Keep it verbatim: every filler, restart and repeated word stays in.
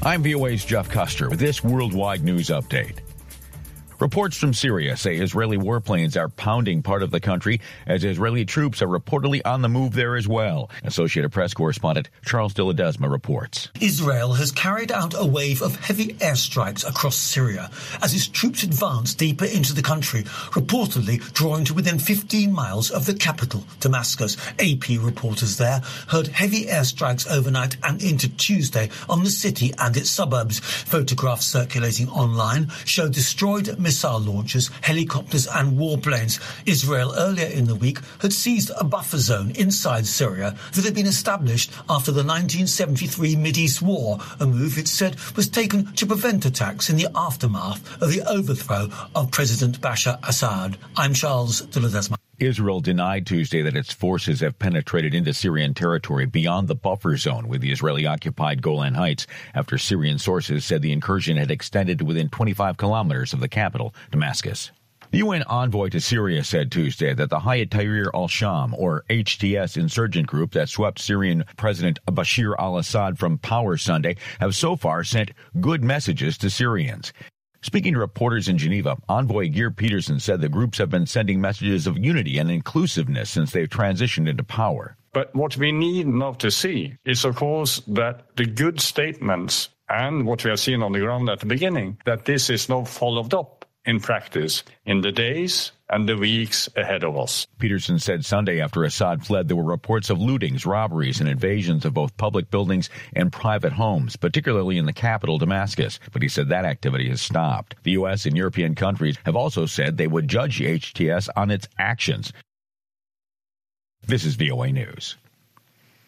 I'm V O A's Jeff Custer with this worldwide news update. Reports from Syria say Israeli warplanes are pounding part of the country as Israeli troops are reportedly on the move there as well. Associated Press correspondent Charles de Ledesma reports. Israel has carried out a wave of heavy airstrikes across Syria as its troops advance deeper into the country, reportedly drawing to within fifteen miles of the capital, Damascus. A P reporters there heard heavy airstrikes overnight and into Tuesday on the city and its suburbs. Photographs circulating online show destroyed missile launchers, helicopters and warplanes. Israel earlier in the week had seized a buffer zone inside Syria that had been established after the nineteen seventy-three Mideast War, a move it said was taken to prevent attacks in the aftermath of the overthrow of President Bashar Assad. I'm Charles de Ledesma. Israel denied Tuesday that its forces have penetrated into Syrian territory beyond the buffer zone with the Israeli-occupied Golan Heights after Syrian sources said the incursion had extended to within twenty-five kilometers of the capital, Damascus. The U N envoy to Syria said Tuesday that the Hayat Tahrir al-Sham, or H T S insurgent group that swept Syrian President Bashar al-Assad from power Sunday, have so far sent good messages to Syrians. Speaking to reporters in Geneva, envoy Geir Peterson said the groups have been sending messages of unity and inclusiveness since they've transitioned into power. But what we need now to see is, of course, that the good statements and what we have seen on the ground at the beginning, that this is now followed up in practice in the days and the weeks ahead of us. Peterson said Sunday after Assad fled there were reports of lootings, robberies, and invasions of both public buildings and private homes, particularly in the capital, Damascus. But he said that activity has stopped. The U S and European countries have also said they would judge H T S on its actions. This is V O A News.